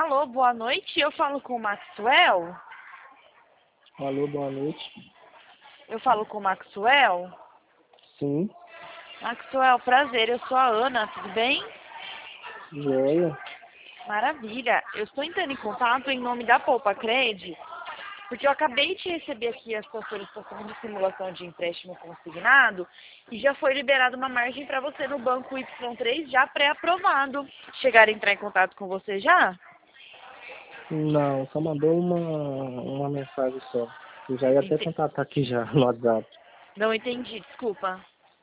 Alô, boa noite. Eu falo com o Maxwell. Alô, boa noite. Eu falo com o Maxwell. Sim, Maxwell, prazer. Eu sou a Ana, tudo bem? joia. Maravilha. Eu estou entrando em contato em nome da Poupa Cred, porque eu acabei de receber aqui a sua solicitação de simulação de empréstimo consignado e já foi liberada uma margem para você no banco Y3 já pré-aprovado. Chegaram a entrar em contato com você já? Não, só mandou uma mensagem só. Eu já ia até Ente- tentar estar aqui já no WhatsApp. Não entendi, desculpa.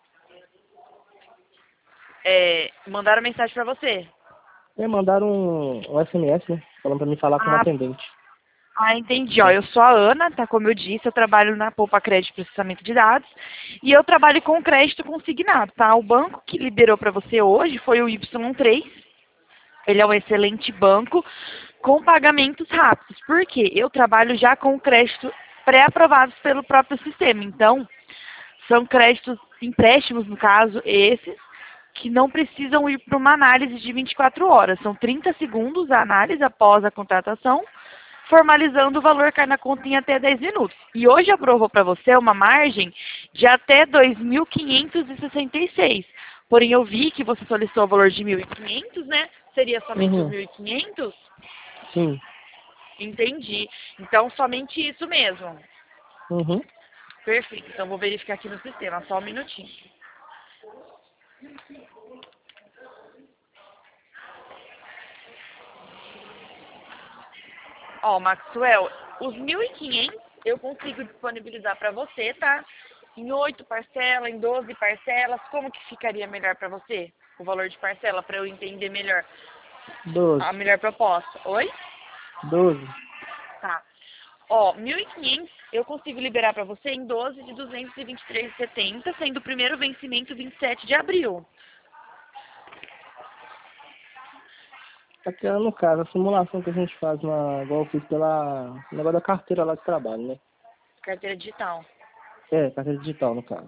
Mandaram mensagem para você? Mandaram um SMS, né? Falando pra mim falar com o Ah, atendente. entendi. Ó, eu sou a Ana, tá? Como eu disse, eu trabalho na Poupa Crédito Processamento de Dados e eu trabalho com crédito consignado, tá? O banco que liberou para você hoje foi o Y3. Ele é um excelente banco com pagamentos rápidos. Por quê? Eu trabalho já com crédito pré-aprovados pelo próprio sistema. Então, são créditos, empréstimos, no caso, esses, que não precisam ir para uma análise de 24 horas. São 30 segundos a análise após a contratação, formalizando o valor cai na conta em até 10 minutos. E hoje aprovou para você uma margem de até 2.566. Porém, eu vi que você solicitou o valor de 1.500, né? Seria somente os Uhum, 1.500? sim. Entendi. Então, somente isso mesmo. Uhum. Perfeito. Então, vou verificar aqui no sistema. Só um minutinho. Ó, Maxwell, os 1.500 eu consigo disponibilizar para você, tá? Em 8 parcelas, em 12 parcelas, como que ficaria melhor para você? O valor de parcela, para eu entender melhor 12. a melhor proposta. Oi? 12. Tá. Ó, 1.500 eu consigo liberar para você em 12 de 223,70, sendo o primeiro vencimento 27 de abril. Aquela, no caso, a simulação que a gente faz igual eu fiz no negócio da carteira lá de trabalho, né? Carteira digital. Carteira digital, no caso.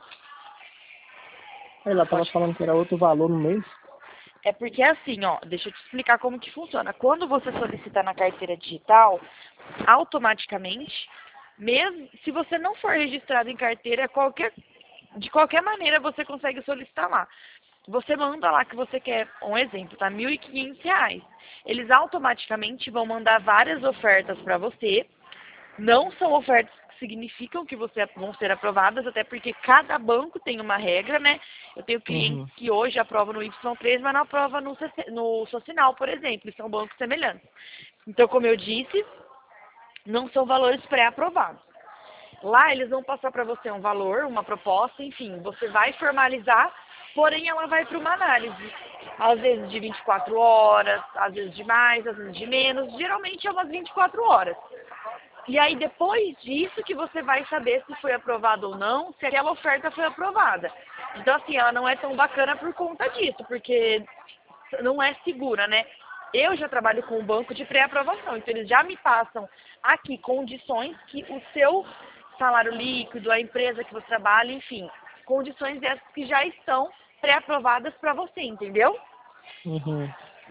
Aí lá tava Pode. falando que era outro valor no mês. É porque assim, ó, deixa eu te explicar como que funciona. Quando você solicita na carteira digital, automaticamente, mesmo se você não for registrado em carteira, de qualquer maneira você consegue solicitar lá. Você manda lá que você quer, um exemplo, tá? R$ 1.500. Eles automaticamente vão mandar várias ofertas para você. Não são ofertas que significam que vão ser aprovadas, até porque cada banco tem uma regra, né? Eu tenho clientes Uhum. que hoje aprovam no Y3, mas não aprovam no Socinal, por exemplo, e são bancos semelhantes. Então, como eu disse, não são valores pré-aprovados. Lá eles vão passar para você um valor, uma proposta, enfim, você vai formalizar, porém ela vai para uma análise. Às vezes de 24 horas, às vezes de mais, às vezes de menos, geralmente é umas 24 horas. E aí, depois disso, que você vai saber se foi aprovado ou não, se aquela oferta foi aprovada. Então, assim, ela não é tão bacana por conta disso, porque não é segura, né? Eu já trabalho com o banco de pré-aprovação, então eles já me passam aqui condições que o seu salário líquido, a empresa que você trabalha, enfim, condições dessas que já estão pré-aprovadas para você, entendeu? Uhum.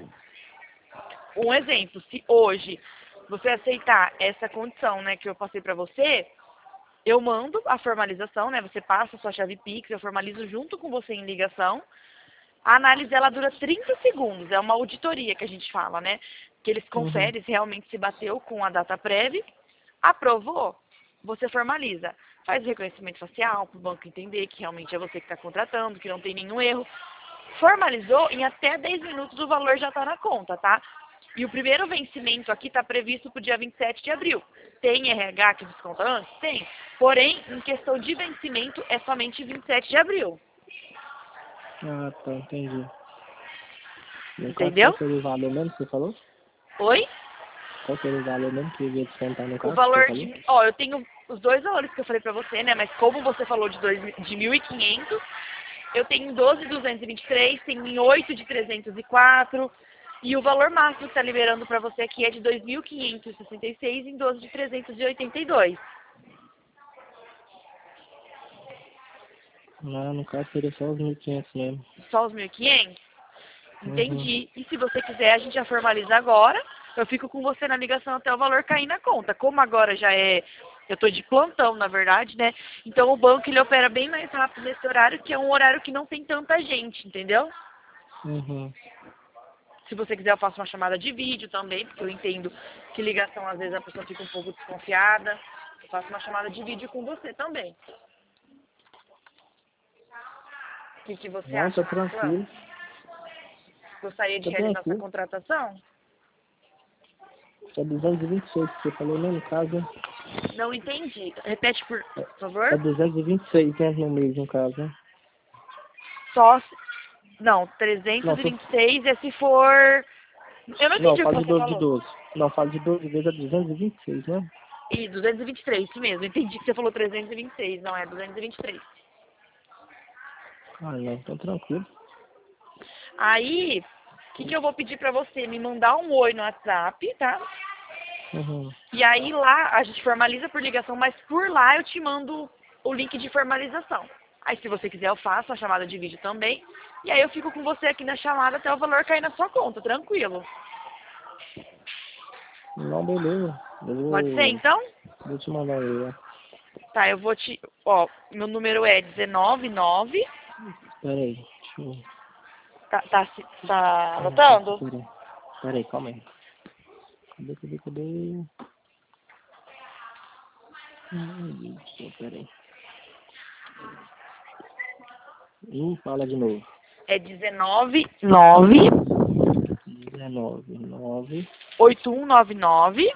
Um exemplo, se hoje você aceitar essa condição, né, que eu passei para você, eu mando a formalização, né, você passa a sua chave Pix, eu formalizo junto com você em ligação. A análise ela dura 30 segundos, é uma auditoria que a gente fala, né, que eles Uhum. conferem se realmente se bateu com a data prévia. Aprovou, você formaliza. Faz o reconhecimento facial para o banco entender que realmente é você que está contratando, que não tem nenhum erro. Formalizou, em até 10 minutos o valor já está na conta, tá? E o primeiro vencimento aqui está previsto para o dia 27 de abril. Tem RH que desconta antes? Tem. Porém, em questão de vencimento, é somente 27 de abril. Ah, tá, entendi. No caso, qual Entendeu? seria o valor mesmo que você falou? Oi? Qual seria o valor mesmo que eu ia descontar no O caso que você valor falou? de... Ó, eu tenho os dois valores que eu falei para você, né? Mas como você falou de 1.500, eu tenho em 12 de 223, tenho em 8 de 304. E o valor máximo que está liberando para você aqui é de 2.566 em 12 de 382. Ah, no caso seria só os 1.500 mesmo. Só os 1.500? Uhum. Entendi. E se você quiser, a gente já formaliza agora. eu fico com você na ligação até o valor cair na conta. Como agora já é, eu tô de plantão, na verdade, né? Então o banco ele opera bem mais rápido nesse horário, que é um horário que não tem tanta gente, entendeu? Uhum. Se você quiser, eu faço uma chamada de vídeo também, porque eu entendo que ligação, às vezes, a pessoa fica um pouco desconfiada. Eu faço uma chamada de vídeo com você também. O que você Não, acha, tá Maxwell? tranquilo. Gostaria de Tá realizar essa tranquilo. contratação? É 226 que você falou, né, no caso, né? Não entendi. Repete, por É favor. 226, né, no mês, no caso, né? Só se... Não, Não, 326 é se for... Eu não não, entendi o que fala de você 12 de falou. 12. Não, fala de 12 vezes é 226, né? E 223, isso mesmo. Entendi que você falou 326, não é 223. Ah, não, então tranquilo. Aí, o que eu vou pedir pra você? Me mandar um oi no WhatsApp, tá? Uhum. E aí lá a gente formaliza por ligação, mas por lá eu te mando o link de formalização. Aí se você quiser eu faço a chamada de vídeo também. E aí eu fico com você aqui na chamada até o valor cair na sua conta, tranquilo. Não, beleza. Eu Pode ser então? vou te mandar aí, ó. Tá, eu vou te... Ó, meu número é 199. Pera aí, deixa eu... Tá anotando? Pera aí, calma aí. Cadê? Pera aí. Fala de novo. É 199 19 8199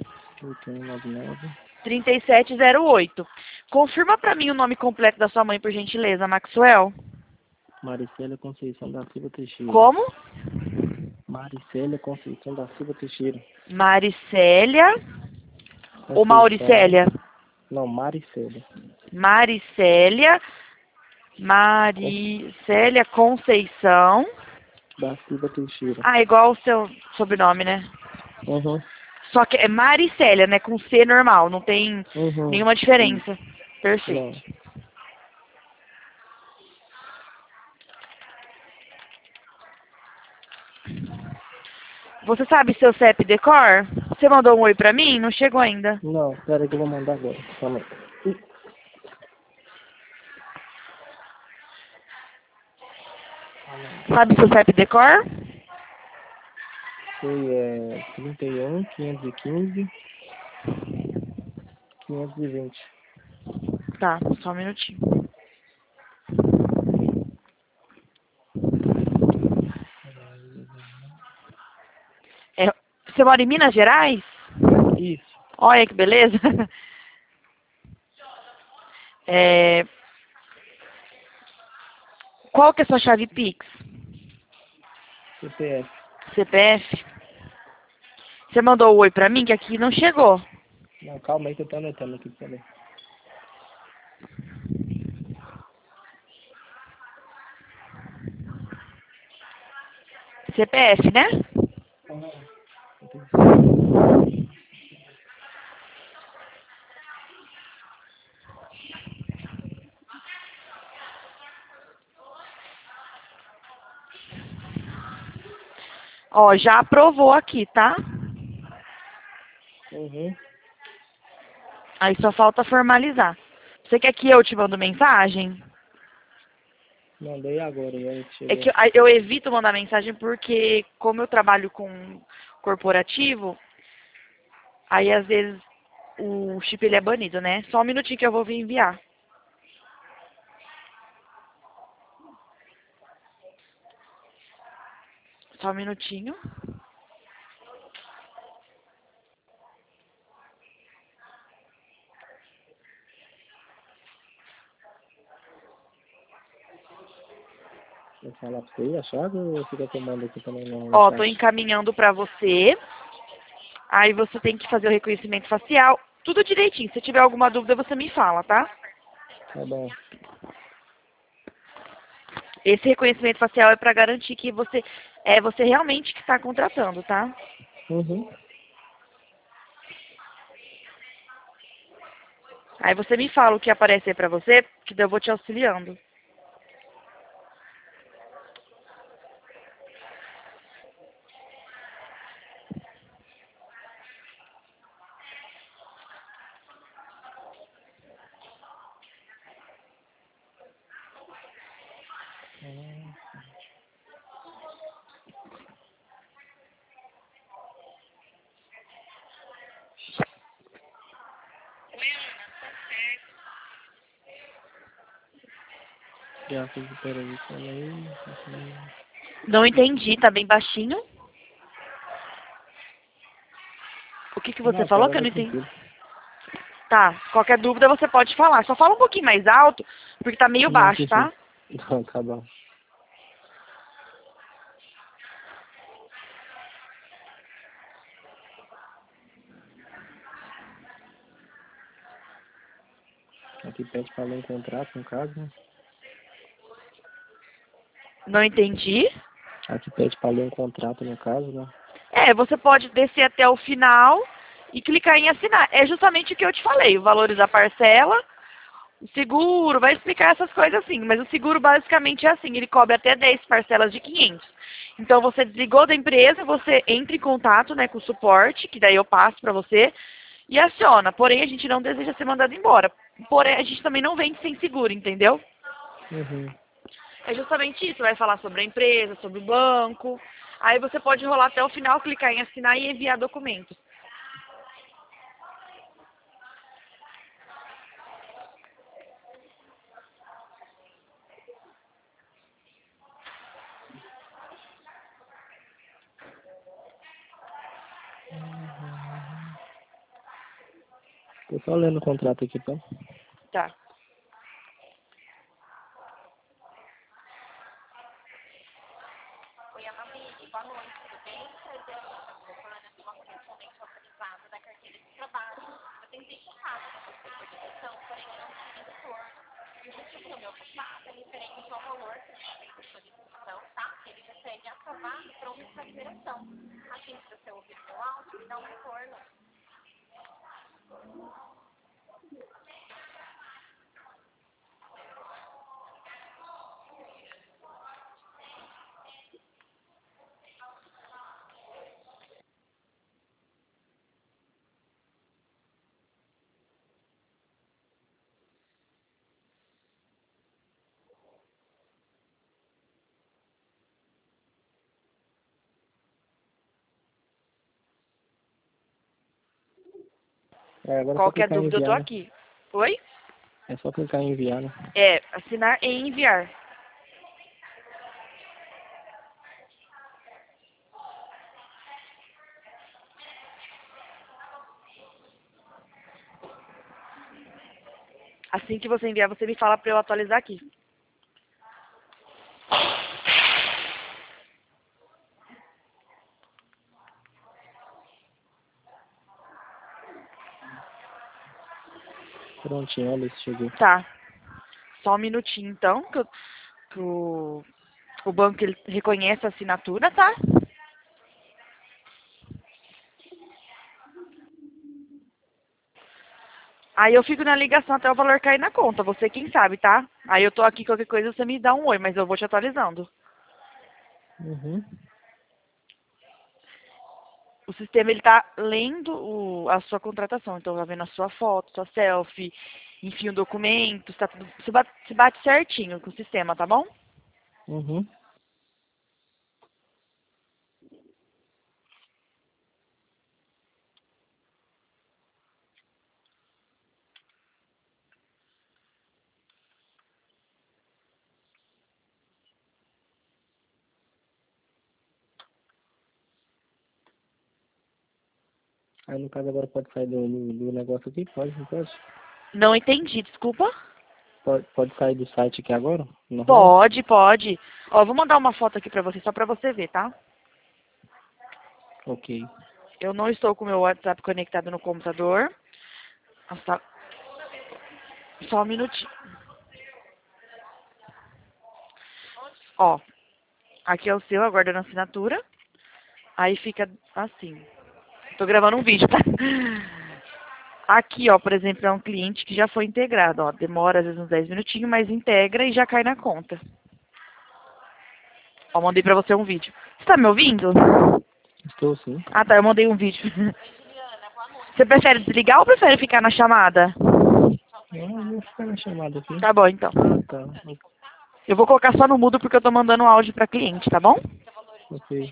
9 3708. Confirma pra mim o nome completo da sua mãe, por gentileza, Maxwell. Maricélia Conceição da Silva Teixeira. Como? Maricélia Conceição da Silva Teixeira. Maricélia ou Conceição. Mauricélia? Não, Maricélia. Maricélia. Maricélia Conceição. Da Silva Teixeira. Ah, igual o seu sobrenome, né? Uhum. Só que é Maricélia, né? Com C normal, não tem Uhum. nenhuma diferença. Isso. Perfeito. Não. Você sabe seu CEP decor? Você mandou um oi pra mim? Não chegou ainda. Não, pera aí que eu vou mandar agora. Calma aí. Sabe seu CEP decor? Foi 31, 515, 520. Tá, só um minutinho. É, você mora em Minas Gerais? Isso. Olha que beleza. É, qual que é a sua chave Pix? CPF. CPF? Você mandou o oi pra mim, que aqui não chegou. Não, calma aí que eu tô anotando aqui também. CPF, né? Ó, já aprovou aqui, tá? Uhum. Aí só falta formalizar. Você quer que eu te mando mensagem? Mandei agora, já É chegou. que eu evito mandar mensagem porque, como eu trabalho com corporativo, aí às vezes o chip ele é banido, né? Só um minutinho que eu vou vir enviar. Só um minutinho. Vou falar pra você aí a chave ou você quer que eu mando aqui também no Ó, tô chat? encaminhando pra você. Aí você tem que fazer o reconhecimento facial. Tudo direitinho. Se tiver alguma dúvida, você me fala, tá? Tá bom. Esse reconhecimento facial é pra garantir que você realmente que está contratando, tá? Uhum. Aí você me fala o que aparecer pra você, que daí eu vou te auxiliando. Ah, já fiz, peraí, calma aí. Não entendi, tá bem baixinho. O que você Não, tá, falou que eu vai não entendi? tranquilo. Tá, qualquer dúvida você pode falar. Só fala um pouquinho mais alto, porque tá meio Não, baixo, sim, sim. tá? Não, tá bom. Aqui pede pra ler um contrato, no caso, né? Não entendi. Aqui pede pra ler um contrato, no caso, né? É, você pode descer até o final e clicar em assinar. É justamente o que eu te falei, o valores da parcela, o seguro, vai explicar essas coisas assim, mas o seguro basicamente é assim, ele cobre até 10 parcelas de 500. Então você desligou da empresa, você entra em contato, né, com o suporte, que daí eu passo para você, e aciona. Porém, a gente não deseja ser mandado embora. Porém, a gente também não vende sem seguro, entendeu? Uhum. É justamente isso, vai falar sobre a empresa, sobre o banco. Aí você pode rolar até o final, clicar em assinar e enviar documentos. Tô só lendo o contrato aqui, tá? Tá. É, agora é só Qualquer clicar em dúvida eu tô enviar, né? aqui. Oi? É só clicar em enviar, né? É, assinar e enviar. Assim que você enviar, você me fala pra eu atualizar aqui. Prontinho, olha isso, cheguei. Tá. Só um minutinho, então, que o banco ele reconhece a assinatura, tá? Aí eu fico na ligação até o valor cair na conta. Você quem sabe, tá? Aí eu tô aqui, qualquer coisa você me dá um oi, mas eu vou te atualizando. Uhum. O sistema ele tá lendo a sua contratação, então tá vendo a sua foto, sua selfie, enfim, o documento, tá tudo, se bate certinho com o sistema, tá bom? Uhum. Aí no caso agora pode sair do negócio aqui? Pode, não pode? Não entendi, desculpa. Pode sair do site aqui agora? Normal? Pode, pode. Ó, vou mandar uma foto aqui pra você, só pra você ver, tá? Ok. Eu não estou com o meu WhatsApp conectado no computador. Nossa, só um minutinho. Ó, aqui é o seu, aguardando a assinatura. Aí fica assim. Tô gravando um vídeo, tá? Aqui, ó, por exemplo, é um cliente que já foi integrado, ó. Demora às vezes uns 10 minutinhos, mas integra e já cai na conta. Ó, mandei pra você um vídeo. Você tá me ouvindo? Estou sim. Ah, tá, eu mandei um vídeo. Você prefere desligar ou prefere ficar na chamada? Não, eu vou ficar na chamada aqui. Tá bom, então. Ah, tá. Eu vou colocar só no mudo porque eu tô mandando um áudio pra cliente, tá bom? Ok.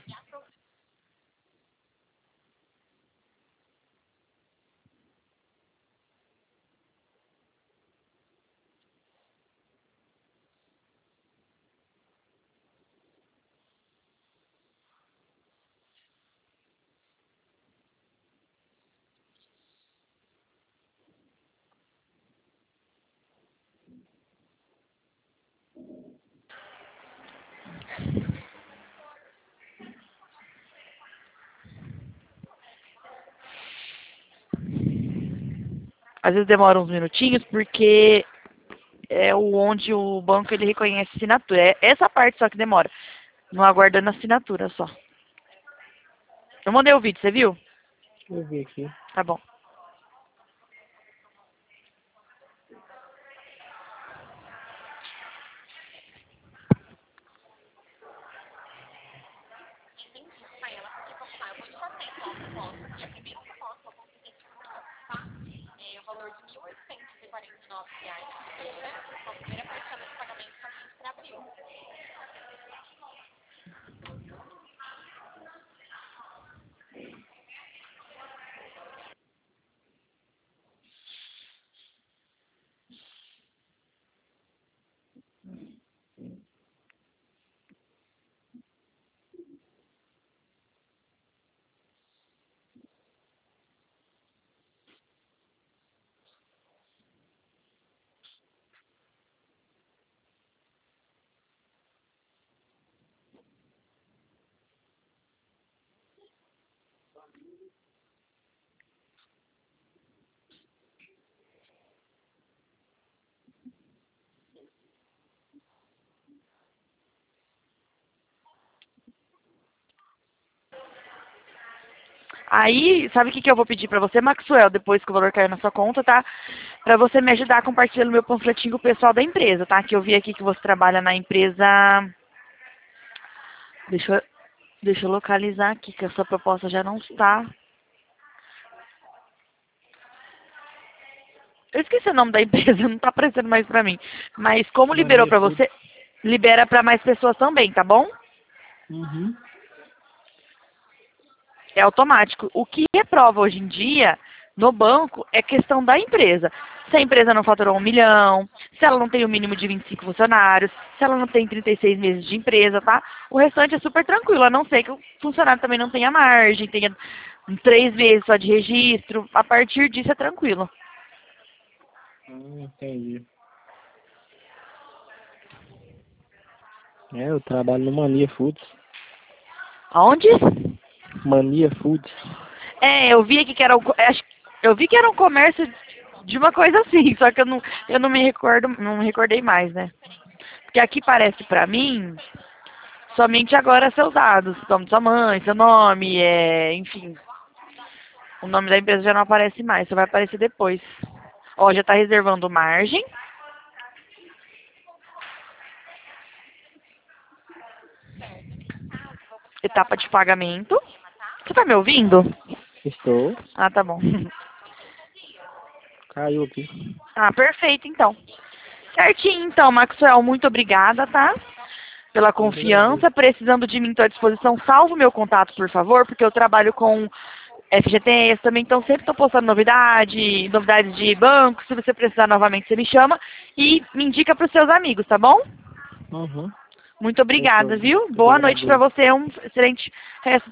Às vezes demora uns minutinhos porque é onde o banco ele reconhece assinatura. É essa parte só que demora. Não aguardando a assinatura só. Eu mandei o vídeo, você viu? Eu vi aqui. Tá bom. Aí, sabe o que eu vou pedir pra você, Maxwell, depois que o valor cair na sua conta, tá? Pra você me ajudar compartilhando meu panfletinho com o pessoal da empresa, tá? Que eu vi aqui que você trabalha na empresa... Deixa eu localizar aqui, que a sua proposta já não está... Eu esqueci o nome da empresa, não tá aparecendo mais pra mim. Mas como liberou Mania pra Foods. você, libera pra mais pessoas também, tá bom? Uhum. É automático. O que reprova hoje em dia no banco é questão da empresa. Se a empresa não faturou 1 milhão, se ela não tem o mínimo de 25 funcionários, se ela não tem 36 meses de empresa, tá? O restante é super tranquilo, a não ser que o funcionário também não tenha margem, tenha 3 meses só de registro. A partir disso é tranquilo. Entendi. Eu trabalho no Mania Foods. Aonde? Mania Foods. É, eu vi aqui que era eu vi que era um comércio de uma coisa assim, só que eu não me recordo, não me recordei mais, né? Porque aqui parece pra mim somente agora seus dados, o nome de sua mãe, seu nome, enfim. O nome da empresa já não aparece mais, só vai aparecer depois. Ó, já tá reservando margem. Etapa de pagamento. Você tá me ouvindo? Estou. Ah, tá bom. Caiu aqui. Ah, perfeito, então. Certinho, então, Maxwell, muito obrigada, tá? Pela Eu que agradeço. confiança. Precisando de mim, estou à disposição. Salve o meu contato, por favor, porque eu trabalho com FGTS também, então sempre estou postando novidades de banco. Se você precisar novamente, você me chama e me indica para os seus amigos, tá bom? Uhum. Muito obrigada, Fechou. viu? Eu que Boa noite para agradeço. você. Um excelente resto